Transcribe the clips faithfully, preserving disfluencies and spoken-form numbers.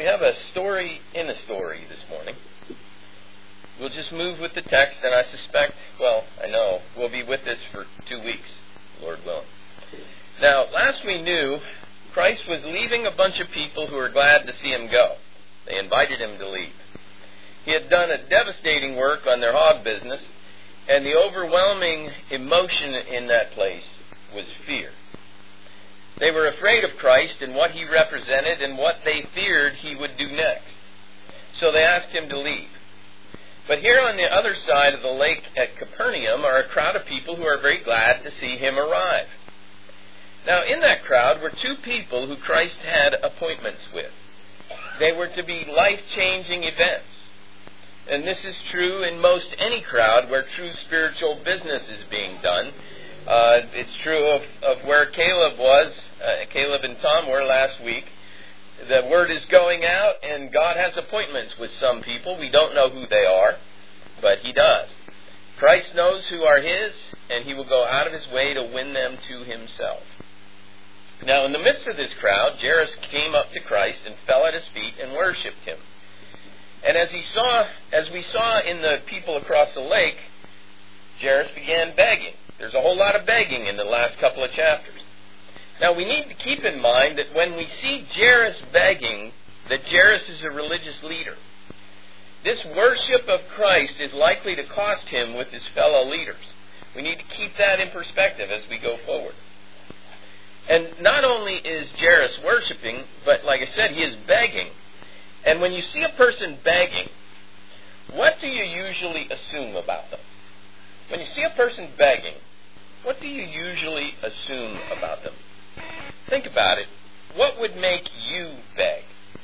have a story in a story this morning. We'll just move with the text, and I suspect, well, I know, we'll be with this for two weeks, Lord willing. Now, last we knew, Christ was leaving a bunch of people who were glad to see him go. They invited him to leave. He had done a devastating work on their hog business, and the overwhelming emotion in that place was fear. They were afraid of Christ and what he represented and what they feared he would do next. So they asked him to leave. But here on the other side of the lake at Capernaum are a crowd of people who are very glad to see him arrive. Now, in that crowd were two people who Christ had appointments with. They were to be life-changing events. And this is true in most any crowd where true spiritual business is being done. Uh, it's true of, of where Caleb was, uh, Caleb and Tom were last week. The word is going out, and God has appointments with some people. We don't know who they are, but he does. Christ knows who are his, and he will go out of his way to win them to himself. Now, in the midst of this crowd, Jairus came up to Christ and fell at his feet and worshipped him. And as he saw, as we saw in the people across the lake, Jairus began begging. There's a whole lot of begging in the last couple of chapters. Now, we need to keep in mind that when we see Jairus begging, that Jairus is a religious leader. This worship of Christ is likely to cost him with his fellow leaders. We need to keep that in perspective as we go forward. And not only is Jairus worshiping, but like I said, he is begging. And when you see a person begging, what do you usually assume about them? When you see a person begging, what do you usually assume about them? Think about it. What would make you beg?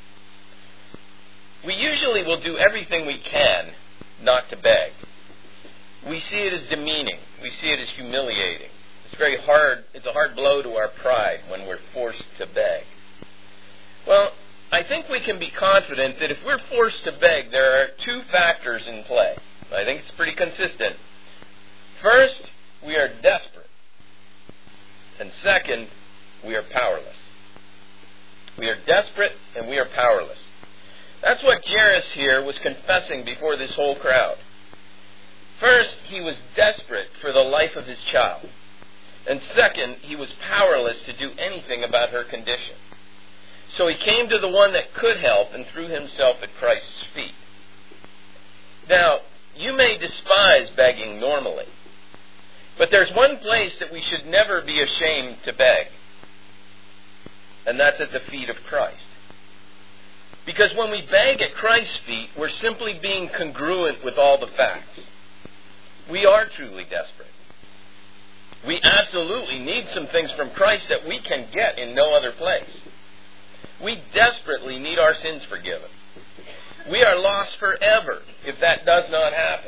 We usually will do everything we can not to beg. We see it as demeaning. We see it as humiliating. It's very hard. It's a hard blow to our pride when we're forced to beg. Well, I think we can be confident that if we're forced to beg, there are two factors in play. I think it's pretty consistent. First, we are desperate. And second, we are powerless. We are desperate and we are powerless. That's what Jairus here was confessing before this whole crowd. First, he was desperate for the life of his child. And second, he was powerless to do anything about her condition. So he came to the one that could help and threw himself at Christ's feet. Now, you may despise begging normally, but there's one place that we should never be ashamed to beg, and that's at the feet of Christ. Because when we beg at Christ's feet, we're simply being congruent with all the facts. We are truly desperate. We absolutely need some things from Christ that we can get in no other place. We desperately need our sins forgiven. We are lost forever if that does not happen.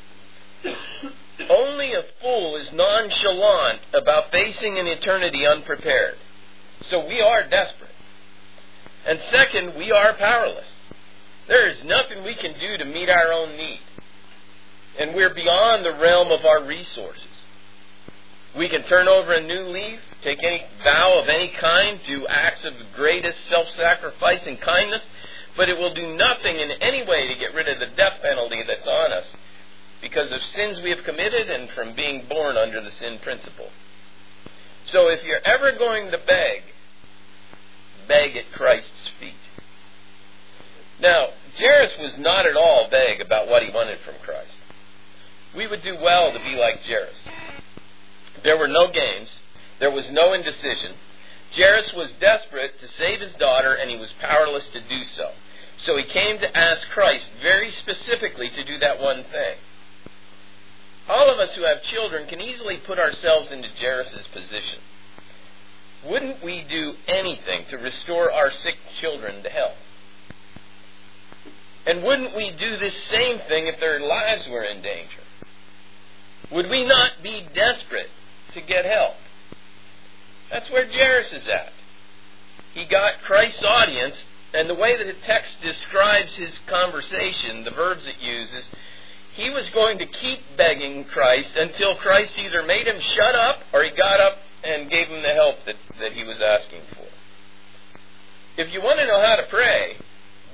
Only a fool is nonchalant about facing an eternity unprepared. So we are desperate. And second, we are powerless. There is nothing we can do to meet our own need. And we're beyond the realm of our resources. We can turn over a new leaf, take any vow of any kind, do acts of the greatest self-sacrifice and kindness, but it will do nothing in any way to get rid of the death penalty that's on us because of sins we have committed and from being born under the sin principle. So if you're ever going to beg, beg at Christ's feet. Now, Jairus was not at all vague about what he wanted from Christ. We would do well to be like Jairus. There were no games. There was no indecision. Jairus was desperate to save his daughter, and he was powerless to do so. So he came to ask Christ very specifically to do that one thing. All of us who have children can easily put ourselves into Jairus' position. Wouldn't we do anything to restore our sick children to health? And wouldn't we do this same thing if their lives were in danger? Would we not be desperate to get help? That's where Jairus is at. He got Christ's audience, and the way that the text describes his conversation, the verbs it uses, he was going to keep begging Christ until Christ either made him shut up or he got up and gave him the help that, that he was asking for. If you want to know how to pray,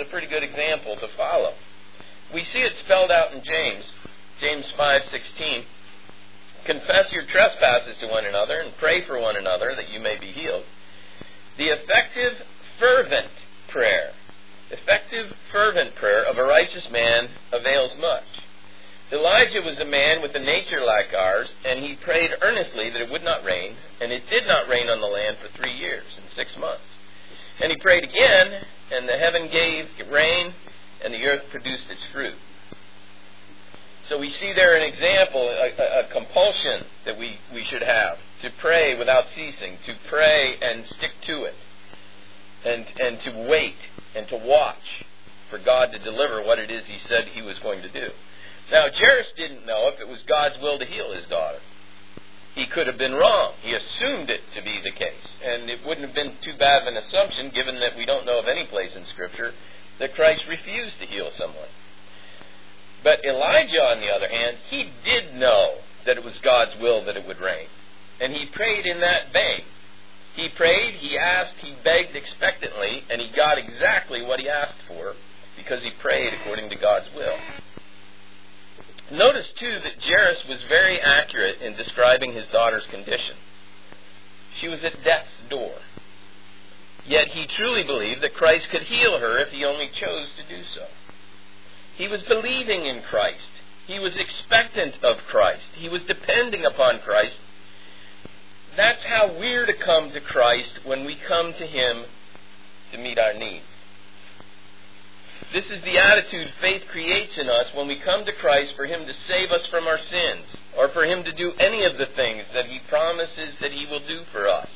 a pretty good example to follow. We see it spelled out in James, James five sixteen. Confess your trespasses to one another and pray for one another that you may be healed. The effective, fervent prayer, effective, fervent prayer of a righteous man avails much. Elijah was a man with a nature like ours, and he prayed earnestly that it would not rain, and it did not rain on the land for three years and six months. And he prayed again, and the heaven gave rain, and the earth produced its fruit. So we see there an example, a, a compulsion that we, we should have to pray without ceasing, to pray and stick to it, and, and to wait and to watch for God to deliver what it is he said he was going to do. Now, Jairus didn't know if it was God's will to heal his daughter. He could have been wrong. He assumed it to be the case. And it wouldn't have been too bad of an assumption, given that we don't know of any place in Scripture that Christ refused to heal someone. But Elijah, on the other hand, he did know that it was God's will that it would rain. And he prayed in that vein. He prayed, he asked, he begged expectantly, and he got exactly what he asked for because he prayed according to God's will. Notice, too, that Jairus was very accurate in describing his daughter's condition. She was at death's door. Yet he truly believed that Christ could heal her if he only chose to do so. He was believing in Christ. He was expectant of Christ. He was depending upon Christ. That's how we're to come to Christ when we come to him to meet our needs. This is the attitude faith creates in us when we come to Christ for him to save us from our sins, or for him to do any of the things that he promises that he will do for us.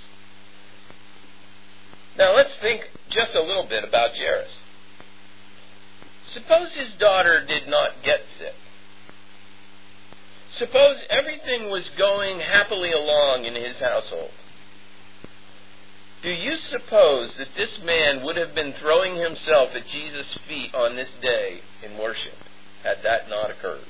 Now let's think just a little bit about Jairus. Suppose his daughter did not get sick. Suppose everything was going happily along in his household. Do you suppose that this man would have been throwing himself at Jesus' feet on this day in worship had that not occurred?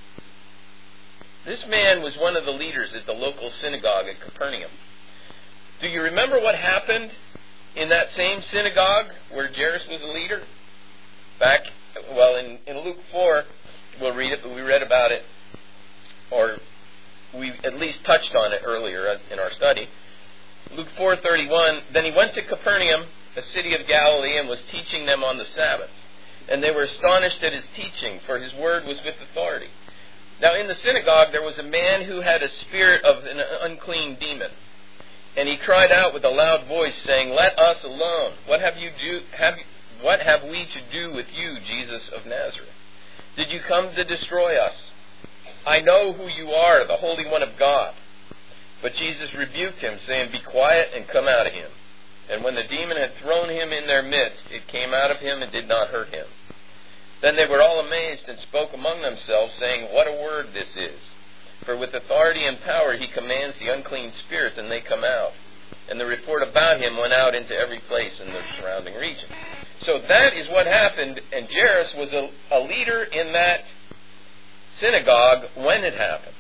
This man was one of the leaders at the local synagogue at Capernaum. Do you remember what happened in that same synagogue where Jairus was a leader? Back, well, in, in Luke four, we'll read it, but we read about it, or we at least touched on it earlier in our study. Luke four thirty-one, then he went to Capernaum, a city of Galilee, and was teaching them on the Sabbath. And they were astonished at his teaching, for his word was with authority. Now in the synagogue there was a man who had a spirit of an unclean demon. And he cried out with a loud voice, saying, Let us alone. What have you do have what have we to do with you, Jesus of Nazareth? Did you come to destroy us? I know who you are, the Holy One of God. But Jesus rebuked him, saying, Be quiet and come out of him. And when the demon had thrown him in their midst, it came out of him and did not hurt him. Then they were all amazed and spoke among themselves, saying, What a word this is! For with authority and power he commands the unclean spirits, and they come out. And the report about him went out into every place in the surrounding region. So that is what happened, and Jairus was a, a leader in that synagogue when it happened.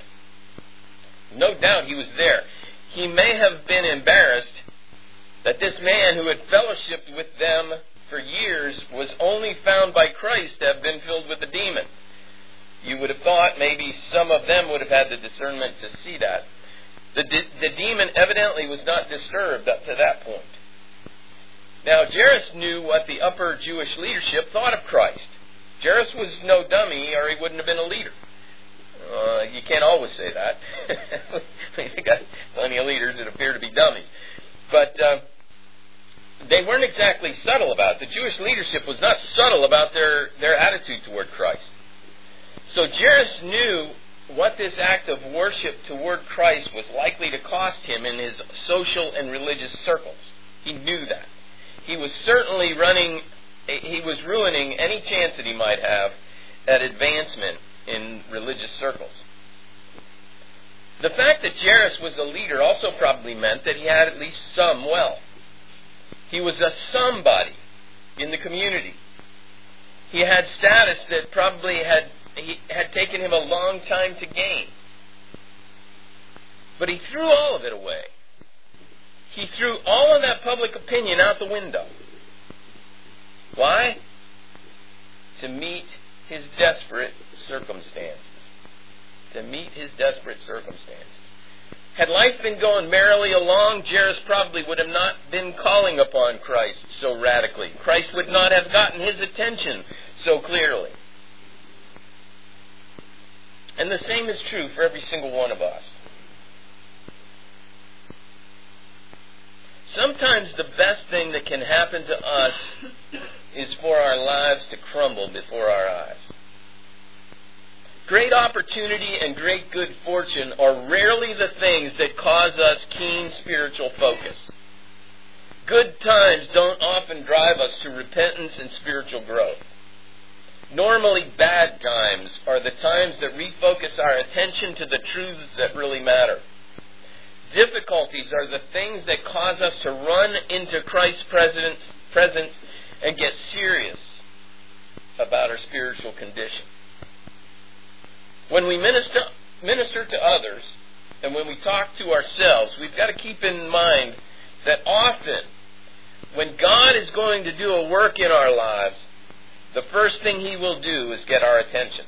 No doubt he was there. He may have been embarrassed that this man who had fellowshiped with them for years was only found by Christ to have been filled with a demon. You would have thought maybe some of them would have had the discernment to see that. The, de- the demon evidently was not disturbed up to that point. Now, Jairus knew what the upper Jewish leadership thought of Christ. Jairus was no dummy, or he wouldn't have been a leader. Uh, you can't always say that. We've got plenty of leaders that appear to be dummies. But uh, they weren't exactly subtle about it. The Jewish leadership was not subtle about their, their attitude toward Christ. So Jairus knew what this act of worship toward Christ was likely to cost him in his social and religious circles. He knew that. He was certainly running, he was ruining any chance that he might have at advancement in religious circles. The fact that Jairus was a leader also probably meant that he had at least some wealth. He was a somebody in the community. He had status that probably had he had taken him a long time to gain. But he threw all of it away. He threw all of that public opinion out the window. Why? desperate circumstances. To meet his desperate circumstances. Had life been going merrily along, Jairus probably would have not been calling upon Christ so radically. Christ would not have gotten his attention so clearly. And the same is true for every single one of us. Sometimes the best thing that can happen to us is for our lives to crumble before our eyes. Great opportunity and great good fortune are rarely the things that cause us keen spiritual focus. Good times don't often drive us to repentance and spiritual growth. Normally, bad times are the times that refocus our attention to the truths that really matter. Difficulties are the things that cause us to run into Christ's presence and get serious about our spiritual condition. When we minister, minister to others, and when we talk to ourselves, we've got to keep in mind that often, when God is going to do a work in our lives, the first thing He will do is get our attention.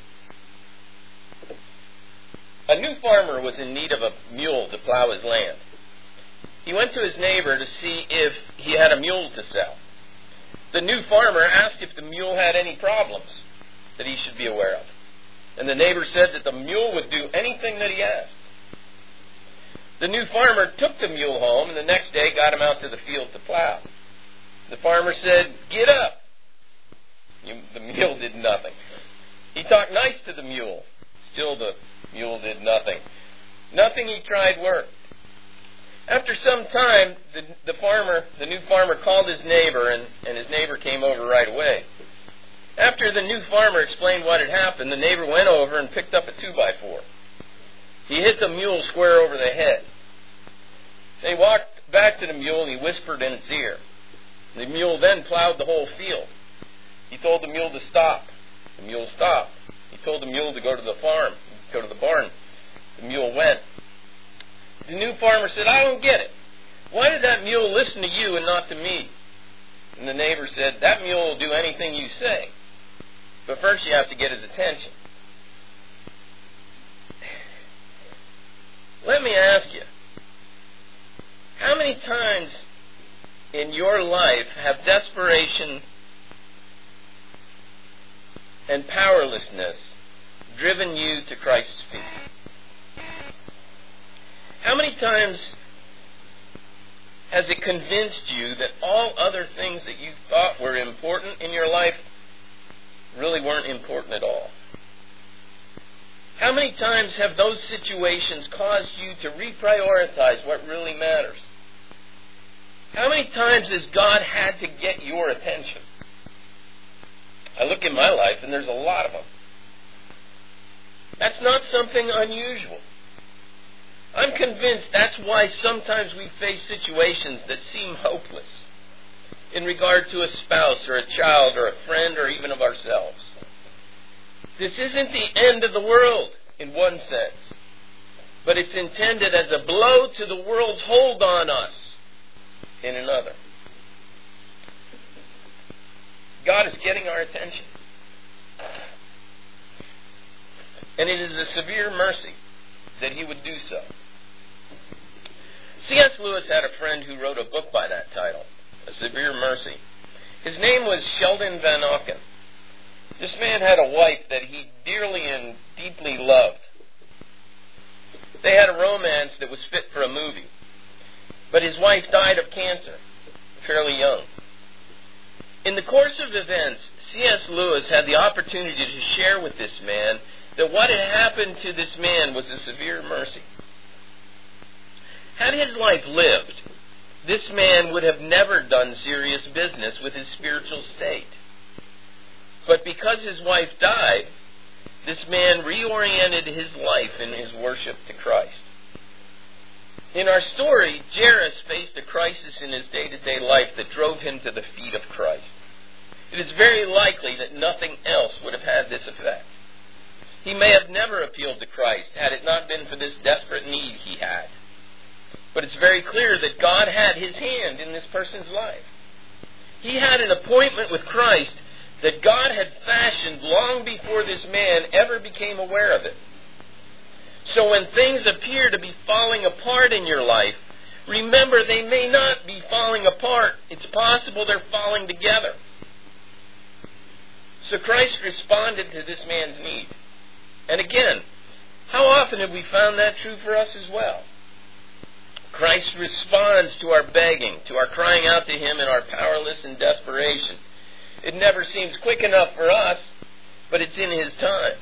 A new farmer was in need of a mule to plow his land. He went to his neighbor to see if he had a mule to sell. The new farmer asked if the mule had any problems that he should be aware of. And the neighbor said that the mule would do anything that he asked. The new farmer took the mule home and the next day got him out to the field to plow. The farmer said, "Get up." The mule did nothing. He talked nice to the mule. Still the mule did nothing. Nothing he tried worked. After some time, the, the farmer, the new farmer called his neighbor and, and his neighbor came over right away. After the new farmer explained what had happened, the neighbor went over and picked up a two by four. He hit the mule square over the head. Then he walked back to the mule and he whispered in its ear. The mule then plowed the whole field. He told the mule to stop. The mule stopped. He told the mule to go to the farm, go to the barn. The mule went. The new farmer said, "I don't get it. Why did that mule listen to you and not to me?" And the neighbor said, "That mule will do anything you say. But first you have to get his attention." Let me ask you, how many times in your life have desperation and powerlessness driven you to Christ's feet? How many times has it convinced you that all other things that you thought were important in your life really weren't important at all? How many times have those situations caused you to reprioritize what really matters? How many times has God had to get your attention? I look in my life and there's a lot of them. That's not something unusual. I'm convinced that's why sometimes we face situations that seem hopeless in regard to a spouse or a child or a friend or even of ourselves. This isn't the end of the world in one sense, but it's intended as a blow to the world's hold on us in another. God is getting our attention. And it is a severe mercy that He would do so. C S Lewis had a friend who wrote a book by that title, A Severe Mercy. His name was Sheldon Van Auken. This man had a wife that he dearly and deeply loved. They had a romance that was fit for a movie. But his wife died of cancer, fairly young. In the course of events, C S Lewis had the opportunity to share with this man that what had happened to this man was a severe mercy. Had his life lived, this man would have never done serious business with his spiritual state. But because his wife died, this man reoriented his life in his worship to Christ. In our story, Jairus faced a crisis in his day-to-day life that drove him to the feet of Christ. It is very likely that nothing else would have had this effect. He may have never appealed to Christ had it not been for this desperate need he had. But it's very clear that God had His hand in this person's life. He had an appointment with Christ that God had fashioned long before this man ever became aware of it. So when things appear to be falling apart in your life, remember they may not be falling apart. It's possible they're falling together. So Christ responded to this man's need. And again, how often have we found that true for us as well? Christ responds to our begging, to our crying out to Him in our powerless and desperation. It never seems quick enough for us, but it's in His time.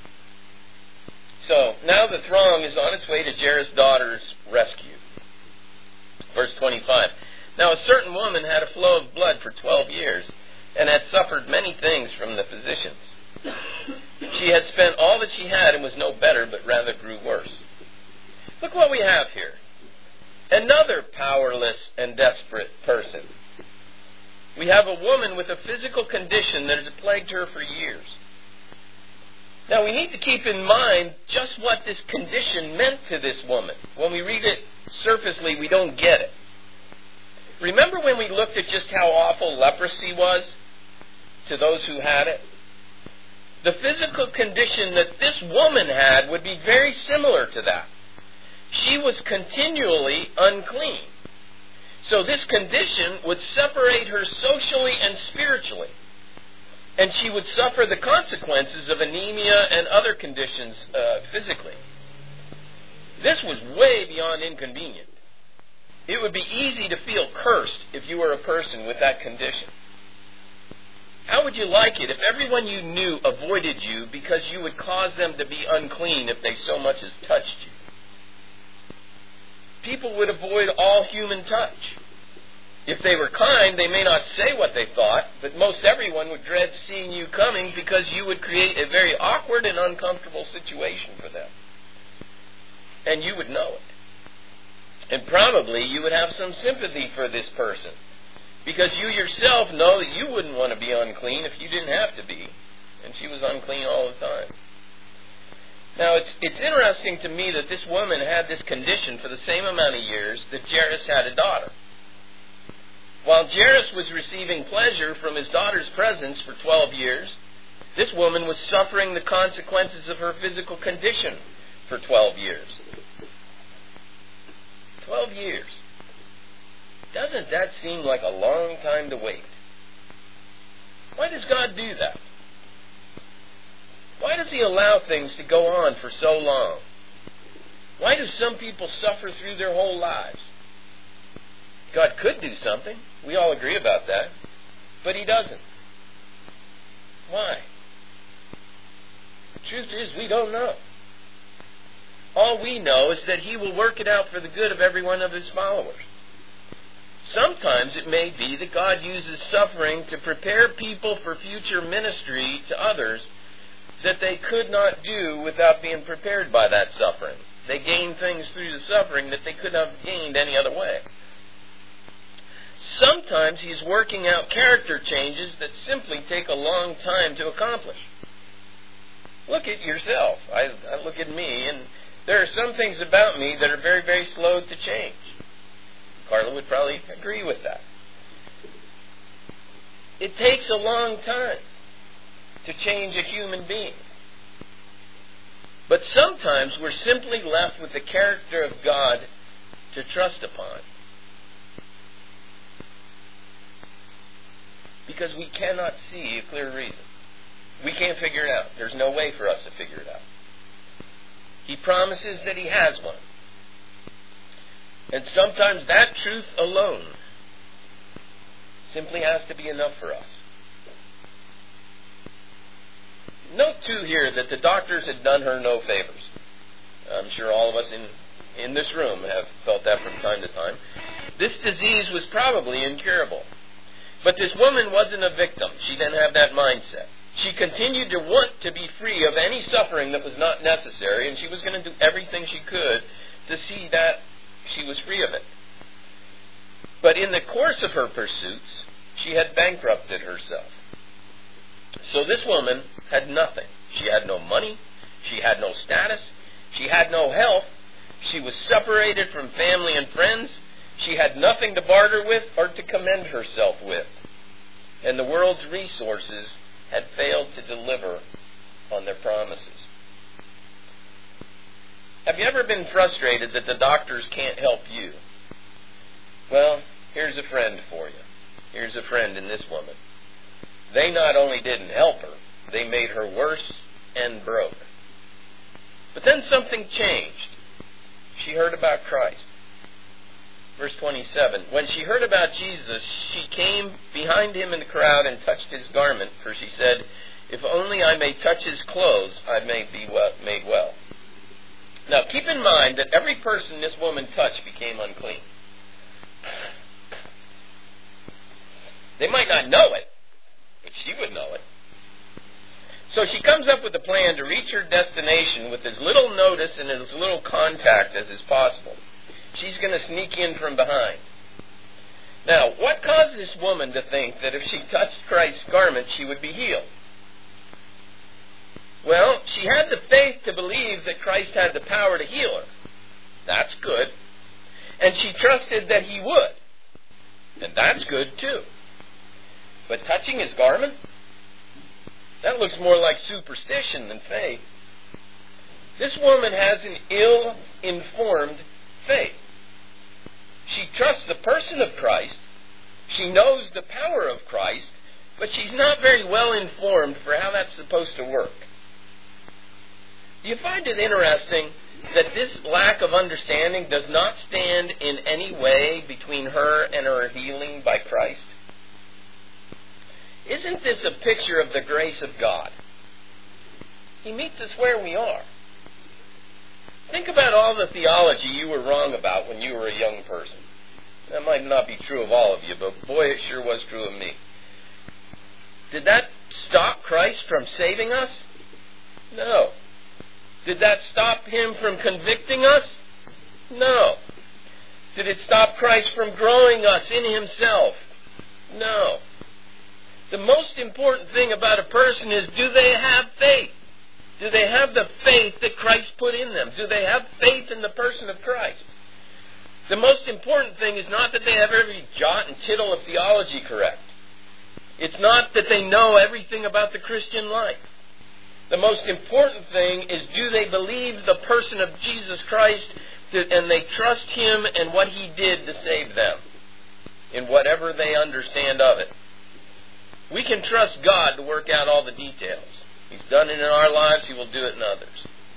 So, now the throng is on its way to Jairus' daughter's rescue. Verse twenty-five. Now a certain woman had a flow of blood for twelve years, and had suffered many things from the physicians. She had spent all that she had and was no better, but rather grew worse. Look what we have here. Another powerless and desperate person. We have a woman with a physical condition that has plagued her for years. Now we need to keep in mind just what this condition meant to this woman. When we read it surfacely, we don't get it. Remember when we looked at just how awful leprosy was to those who had it? The physical condition that this woman had would be very similar to that. She was continually unclean. So this condition would separate her socially and spiritually. And she would suffer the consequences of anemia and other conditions uh, physically. This was way beyond inconvenient. It would be easy to feel cursed if you were a person with that condition. How would you like it if everyone you knew avoided you because you would cause them to be unclean if they so much as touched you? People would avoid all human touch. If they were kind, they may not say what they thought, but most everyone would dread seeing you coming because you would create a very awkward and uncomfortable situation for them. And you would know it. And probably you would have some sympathy for this person, because you yourself know that you wouldn't want to be unclean if you didn't have to be. And she was unclean all the time. Now, it's it's interesting to me that this woman had this condition for the same amount of years that Jairus had a daughter. While Jairus was receiving pleasure from his daughter's presence for twelve years, this woman was suffering the consequences of her physical condition for twelve years. Twelve years. Doesn't that seem like a long time to wait? Why does God do that? Why does He allow things to go on for so long? Why do some people suffer through their whole lives? God could do something. We all agree about that. But He doesn't. Why? The truth is, we don't know. All we know is that He will work it out for the good of every one of His followers. Sometimes it may be that God uses suffering to prepare people for future ministry to others that they could not do without being prepared by that suffering. They gain things through the suffering that they could not have gained any other way. Sometimes He's working out character changes that simply take a long time to accomplish. Look at yourself. I, I look at me, and there are some things about me that are very, very slow to change. Carla would probably agree with that. It takes a long time to change a human being. But sometimes we're simply left with the character of God to trust upon, because we cannot see a clear reason. We can't figure it out. There's no way for us to figure it out. He promises that He has one. And sometimes that truth alone simply has to be enough for us. Note, too, here that the doctors had done her no favors. I'm sure all of us in, in this room have felt that from time to time. This disease was probably incurable. But this woman wasn't a victim. She didn't have that mindset. She continued to want to be free of any suffering that was not necessary, and she was going to do everything she could to see that she was free of it. But in the course of her pursuits, she had bankrupted herself. So this woman had nothing. She had no money. She had no status. She had no health. She was separated from family and friends. She had nothing to barter with or to commend herself with. And the world's resources had failed to deliver on their promises. Have you ever been frustrated that the doctors can't help you? Well, here's a friend for you. Here's a friend in this woman. They not only didn't help her, they made her worse and broke. But then something changed. She heard about Christ. Verse twenty-seven, when she heard about Jesus, she came behind him in the crowd and touched his garment, for she said, if only I may touch his clothes, I may be well, made well. Now, keep in mind that every person this woman touched became unclean. They might not know it, but she would know it. So she comes up with a plan to reach her destination with as little notice and as little contact as is possible. She's going to sneak in from behind. Now, what caused this woman to think that if she touched Christ's garment, she would be healed? Well, she had the faith to believe that Christ had the power to heal her. That's good. And she trusted that he would. And that's good too. But touching his garment? That looks more like superstition than faith. This woman has an ill-informed faith. She trusts the person of Christ. She knows the power of Christ, but she's not very well informed for how that's supposed to work. Do you find it interesting that this lack of understanding does not stand in any way between her and her healing by Christ? Isn't this a picture of the grace of God? He meets us where we are. Think about all the theology you were wrong about when you were a young person. That might not be true of all of you, but boy, it sure was true of me. Did that stop Christ from saving us? No. Did that stop him from convicting us? No. Did it stop Christ from growing us in himself? No. The most important thing about a person is, do they have faith? Do they have the faith that Christ put in them? Do they have faith in the person of Christ? The most important thing is not that they have every jot and tittle of theology correct. It's not that they know everything about the Christian life. The most important thing is, do they believe the person of Jesus Christ and they trust him and what he did to save them in whatever they understand of it? We can trust God to work out all the details. He's done it in our lives, he will do it in others.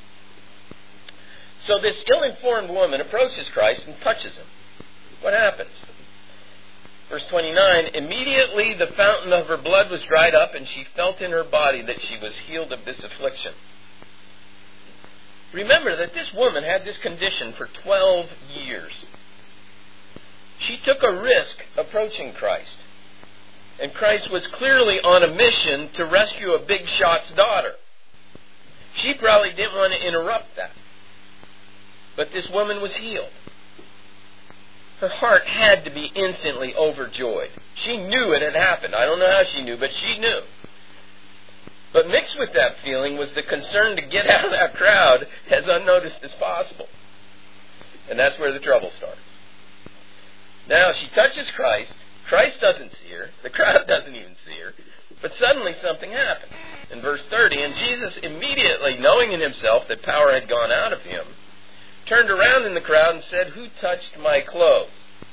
So this ill-informed woman approaches Christ and touches him. What happens? Verse twenty-nine, immediately the fountain of her blood was dried up, and she felt in her body that she was healed of this affliction. Remember that this woman had this condition for twelve years. She took a risk approaching Christ. And Christ was clearly on a mission to rescue a big shot's daughter. She probably didn't want to interrupt that. But this woman was healed. Her heart had to be instantly overjoyed. She knew it had happened. I don't know how she knew, but she knew. But mixed with that feeling was the concern to get out of that crowd as unnoticed as possible. And that's where the trouble starts. Now, she touches Christ. Christ doesn't see her. The crowd doesn't even see her. But suddenly something happens. In verse thirty, and Jesus immediately, knowing in himself that power had gone out of him, turned around in the crowd and said, who touched my clothes?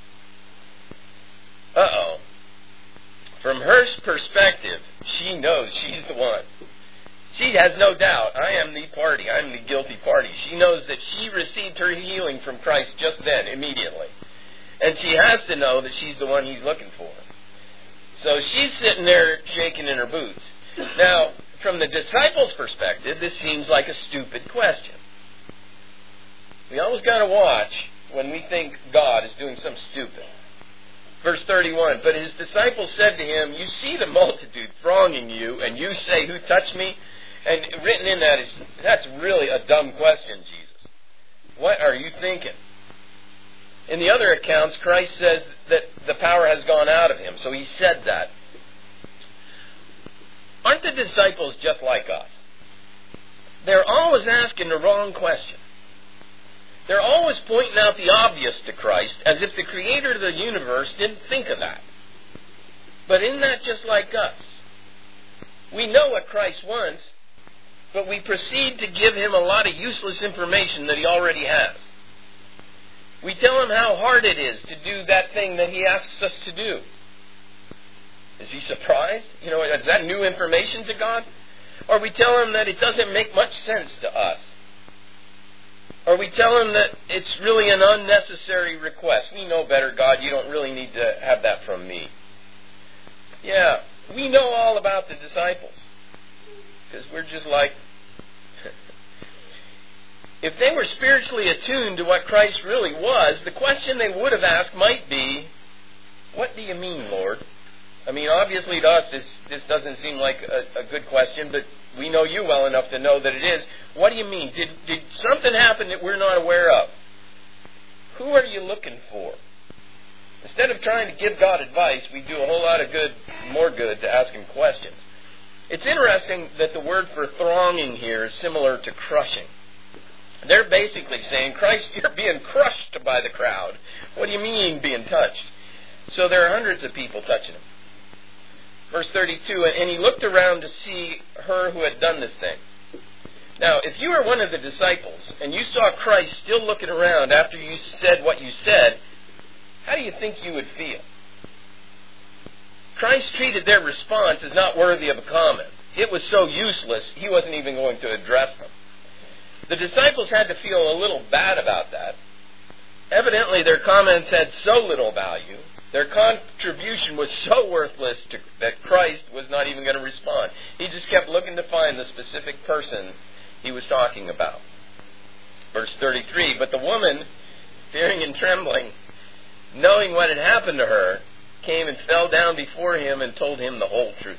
Uh-oh. From her perspective, she knows she's the one. She has no doubt, I am the party. I am the guilty party. She knows that she received her healing from Christ just then, immediately. And she has to know that she's the one he's looking for. So she's sitting there shaking in her boots. Now, from the disciples' perspective, this seems like a stupid question. We always got to watch when we think God is doing something stupid. Verse thirty-one, but his disciples said to him, you see the multitude thronging you, and you say, who touched me? And written in that is, that's really a dumb question, Jesus. What are you thinking? In the other accounts, Christ says that the power has gone out of him, so he said that. Aren't the disciples just like us? They're always asking the wrong question. They're always pointing out the obvious to Christ, as if the creator of the universe didn't think of that. But isn't that just like us? We know what Christ wants, but we proceed to give him a lot of useless information that he already has. We tell him how hard it is to do that thing that he asks us to do. Is he surprised? You know, is that new information to God? Or we tell him that it doesn't make much sense to us. Or we tell him that it's really an unnecessary request. We know better, God. You don't really need to have that from me. Yeah, we know all about the disciples. Because we're just like... If they were spiritually attuned to what Christ really was, the question they would have asked might be, what do you mean, Lord? I mean, obviously to us this, this doesn't seem like a, a good question, but we know you well enough to know that it is. What do you mean? Did, did something happen that we're not aware of? Who are you looking for? Instead of trying to give God advice, we do a whole lot of good, more good, to ask him questions. It's interesting that the word for thronging here is similar to crushing. They're basically saying, Christ, you're being crushed by the crowd. What do you mean being touched? So there are hundreds of people touching him. Verse thirty-two, and he looked around to see her who had done this thing. Now, if you were one of the disciples and you saw Christ still looking around after you said what you said, how do you think you would feel? Christ treated their response as not worthy of a comment. It was so useless, he wasn't even going to address them. The disciples had to feel a little bad about that. Evidently, their comments had so little value, their contribution was so worthless to, that Christ was not even going to respond. He just kept looking to find the specific person he was talking about. Verse thirty-three, but the woman, fearing and trembling, knowing what had happened to her, came and fell down before him and told him the whole truth.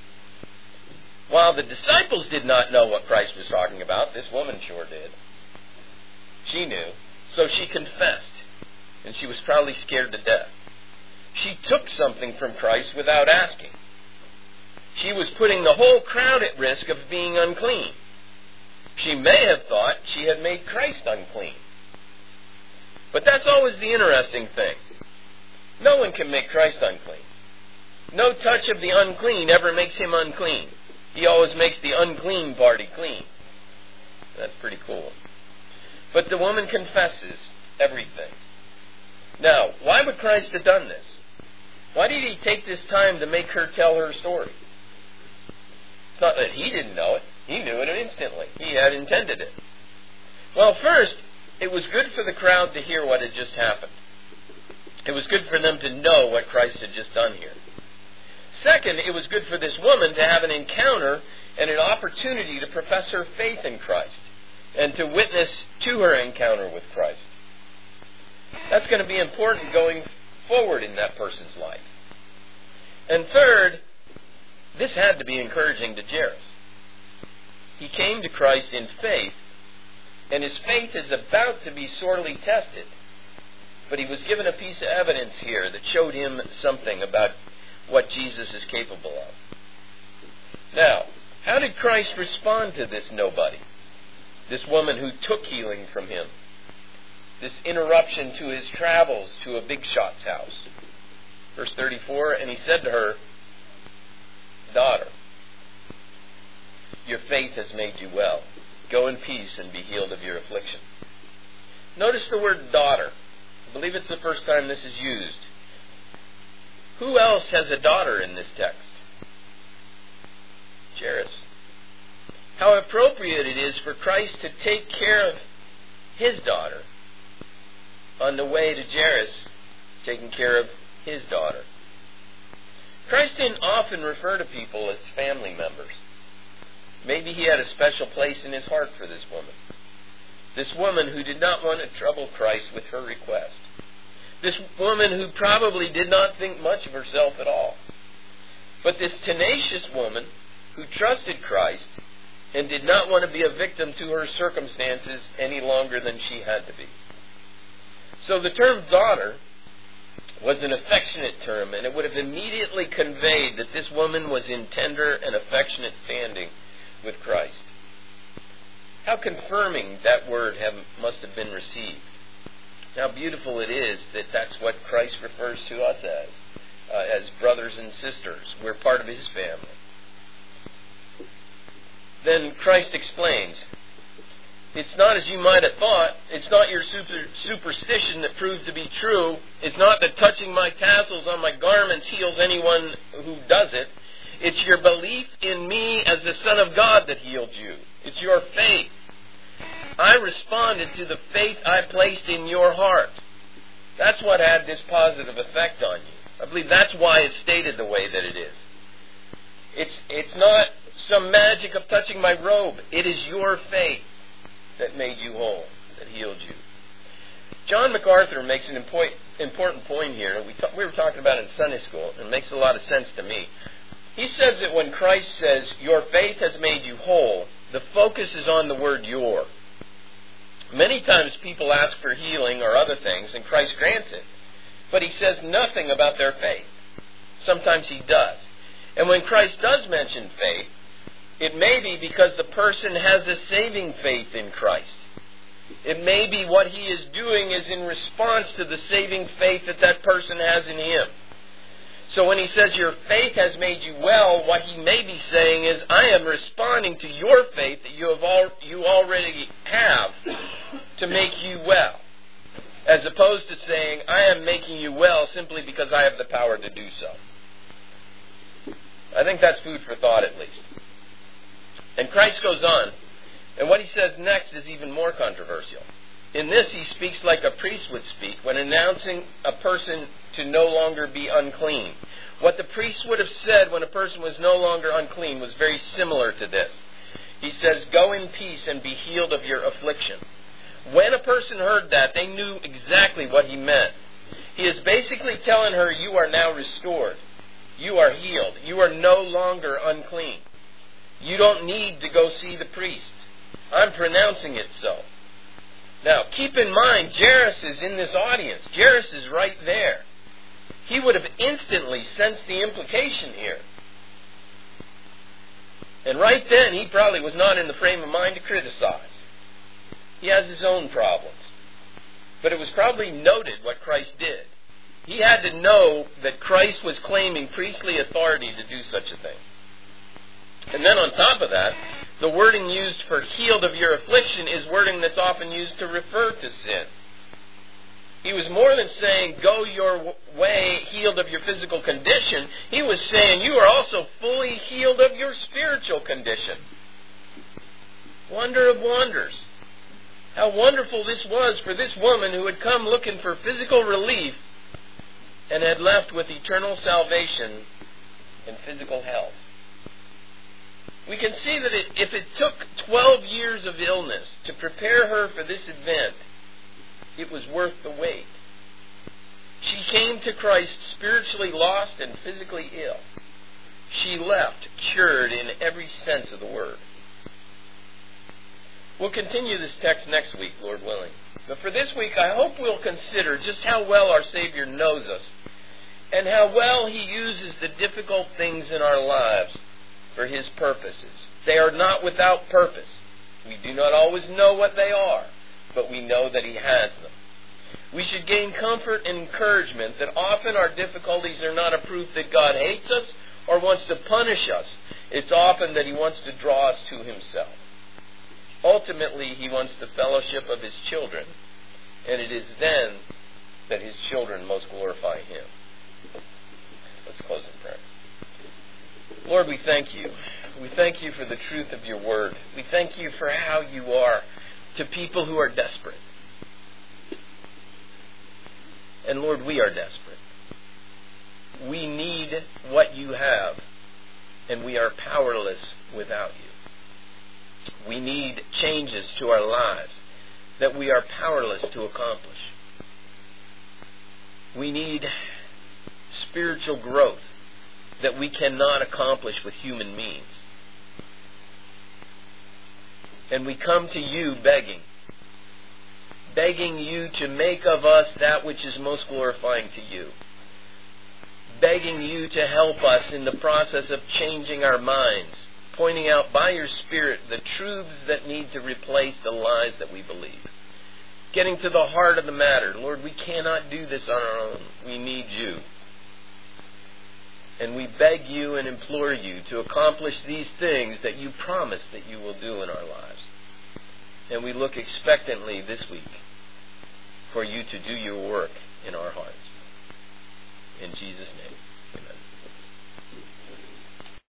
While the disciples did not know what Christ was talking about, this woman sure did. She knew, so she confessed, and she was probably scared to death. She took something from Christ without asking. She was putting the whole crowd at risk of being unclean. She may have thought she had made Christ unclean. But that's always the interesting thing. No one can make Christ unclean. No touch of the unclean ever makes him unclean. He always makes the unclean party clean. That's pretty cool. But the woman confesses everything. Now, why would Christ have done this? Why did he take this time to make her tell her story? It's not that he didn't know it. He knew it instantly. He had intended it. Well, first, it was good for the crowd to hear what had just happened. It was good for them to know what Christ had just done here. Second, it was good for this woman to have an encounter and an opportunity to profess her faith in Christ and to witness to her encounter with Christ. That's going to be important going forward in that person's life. And third, this had to be encouraging to Jairus. He came to Christ in faith, and his faith is about to be sorely tested. But he was given a piece of evidence here that showed him something about what Jesus is capable of. Now, how did Christ respond to this nobody? This woman who took healing from him? This interruption to his travels to a big shot's house? Verse thirty-four, and he said to her, daughter, your faith has made you well. Go in peace and be healed of your affliction. Notice the word daughter. I believe it's the first time this is used. Who else has a daughter in this text? Jairus. How appropriate it is for Christ to take care of his daughter on the way to Jairus taking care of his daughter. Christ didn't often refer to people as family members. Maybe he had a special place in his heart for this woman. This woman who did not want to trouble Christ with her request. This woman who probably did not think much of herself at all. But this tenacious woman who trusted Christ and did not want to be a victim to her circumstances any longer than she had to be. So the term daughter was an affectionate term, and it would have immediately conveyed that this woman was in tender and affectionate standing with Christ. How confirming that word have, must have been received. How beautiful it is that that's what Christ refers to us as, uh, as brothers and sisters. We're part of his family. then Christ explains, it's not as you might have thought. It's not your super, superstition that proves to be true. It's not that touching my tassels on my garments heals anyone who does it. It's your belief in me as the Son of God that healed you. It's your faith. I responded to the faith I placed in your heart. That's what had this positive effect on you. I believe that's why it's stated the way that it is. It's, it's not some magic of touching my robe. It is your faith that made you whole, that healed you. John MacArthur makes an important important point here. We, th- we were talking about it in Sunday school, and it makes a lot of sense to me. He says that when Christ says, your faith has made you whole, the focus is on the word your. Many times people ask for healing or other things, and Christ grants it. But he says nothing about their faith. Sometimes he does. And when Christ does mention faith, it may be because the person has a saving faith in Christ. It may be what he is doing is in response to the saving faith that that person has in him. So when he says your faith has made you well, what he may be saying is, I am responding to your faith that you have all, you already have to make you well. As opposed to saying, I am making you well simply because I have the power to do so. I think that's food for thought, at least. And Christ goes on, and what he says next is even more controversial. In this, he speaks like a priest would speak when announcing a person to no longer be unclean. What the priest would have said when a person was no longer unclean was very similar to this. He says, go in peace and be healed of your affliction. When a person heard that, they knew exactly what he meant. He is basically telling her, you are now restored. You are healed. You are no longer unclean. You don't need to go see the priest. I'm pronouncing it so. Now, keep in mind, Jairus is in this audience. Jairus is right there. He would have instantly sensed the implication here. And right then, he probably was not in the frame of mind to criticize. He has his own problems. But it was probably noted what Christ did. He had to know that Christ was claiming priestly authority to do such a thing. And then on top of that, the wording used for healed of your affliction is wording that's often used to refer to sin. He was more than saying, go your way, healed of your physical condition. He was saying, you are also fully healed of your spiritual condition. Wonder of wonders. How wonderful this was for this woman who had come looking for physical relief and had left with eternal salvation and physical health. We can see that it, if it took twelve years of illness to prepare her for this event, it was worth the wait. She came to Christ spiritually lost and physically ill. She left cured in every sense of the word. We'll continue this text next week, Lord willing. But for this week, I hope we'll consider just how well our Savior knows us and how well He uses the difficult things in our lives for His purposes. They are not without purpose. We do not always know what they are, but we know that He has them. We should gain comfort and encouragement that often our difficulties are not a proof that God hates us or wants to punish us. It's often that He wants to draw us to Himself. Ultimately, He wants the fellowship of His children, and it is then that His children most glorify Him. Let's close in prayer. Lord, we thank you. We thank you for the truth of your word. We thank you for how you are to people who are desperate. And Lord, we are desperate. We need what you have, and we are powerless without you. We need changes to our lives that we are powerless to accomplish. We need spiritual growth that we cannot accomplish with human means. And we come to you begging, begging you to make of us that which is most glorifying to you, begging you to help us in the process of changing our minds, pointing out by your Spirit the truths that need to replace the lies that we believe, getting to the heart of the matter. Lord, we cannot do this on our own. We need you. And we beg you and implore you to accomplish these things that you promise promised that you will do in our lives. And we look expectantly this week for you to do your work in our hearts.